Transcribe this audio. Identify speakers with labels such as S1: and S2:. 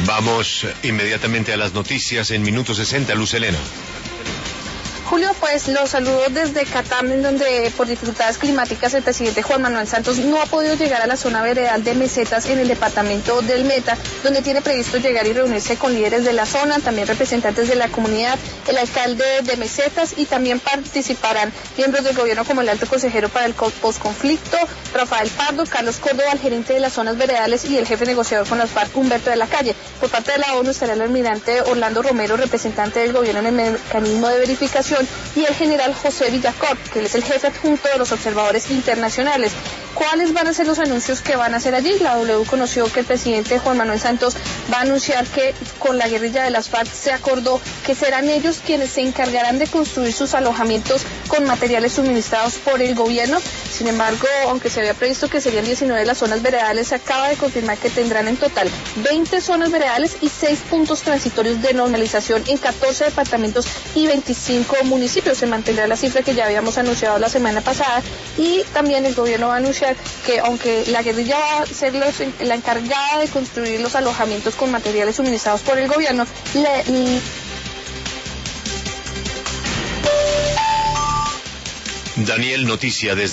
S1: Vamos inmediatamente a las noticias en Minuto 60, Luz Helena.
S2: Julio, pues los saludo desde Catam, en donde por dificultades climáticas el presidente Juan Manuel Santos no ha podido llegar a la zona veredal de Mesetas en el departamento del Meta, donde tiene previsto llegar y reunirse con líderes de la zona, también representantes de la comunidad, el alcalde de Mesetas, y también participarán miembros del gobierno como el alto consejero para el posconflicto, Rafael Pardo, Carlos Córdoba, el gerente de las zonas veredales, y el jefe negociador con las FARC, Humberto de la Calle. Por parte de la ONU estará el almirante Orlando Romero, representante del gobierno en el mecanismo de verificación, y el general José Villacor, que es el jefe adjunto de los observadores internacionales. ¿Cuáles van a ser los anuncios que van a hacer allí? La W conoció que el presidente Juan Manuel Santos va a anunciar que con la guerrilla de las FARC se acordó que serán ellos quienes se encargarán de construir sus alojamientos con materiales suministrados por el gobierno. Sin embargo, aunque se había previsto que serían 19 las zonas veredales, se acaba de confirmar que tendrán en total 20 zonas veredales y 6 puntos transitorios de normalización en 14 departamentos y 25 municipios. Se mantendrá la cifra que ya habíamos anunciado la semana pasada, y también el gobierno va a anunciar que aunque la guerrilla va a ser la encargada de construir los alojamientos con materiales suministrados por el gobierno,
S1: Daniel, noticia desde